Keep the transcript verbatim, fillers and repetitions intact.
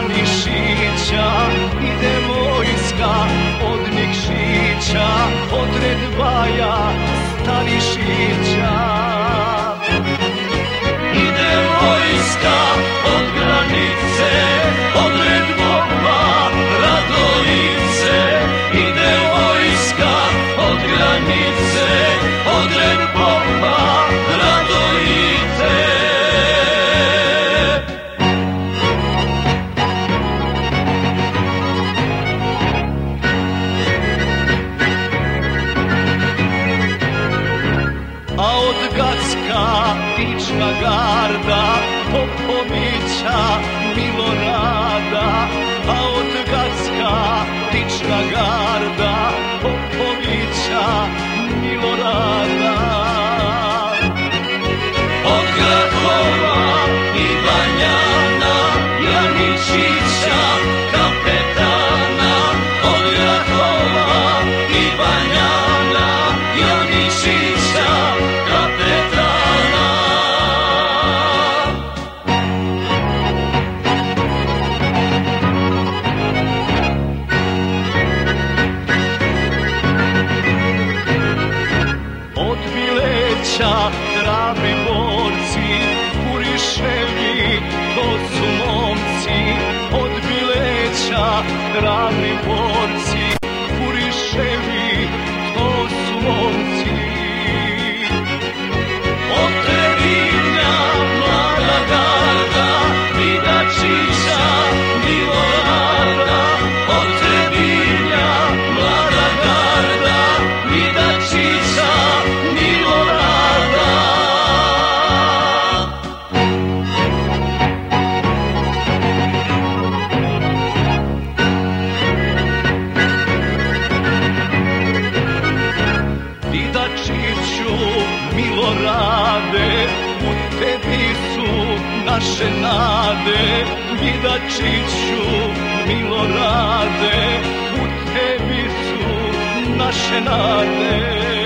Mišića ide vojska od Nikšića, od Redvaja, Stanišića. Ide vojska od granice, od Redvova, Radovice. Ide vojska od granice, od Redvova, Radovice. A od Gacka Tička garda, Popovića, Milorada. A od Gacka Tička garda, Popovića, Milorada. Od Gradova i Banjana, Janičića, kapetana. Od Gradova i Banjana, Janičića, kapetana. Od Bileća hrabri borci, Kuriševi, to su momci. Od Bileća hrabri borci, Kuriševi, to su momci. Od Trebinja mlada garda, Vidačića, Milorada. Od Trebinja mlada garda, Vidačića, Milorada. Vidačiću, Milorade, u tebi su naše nade. Vidačiću, Milorade, u tebi su naše nade.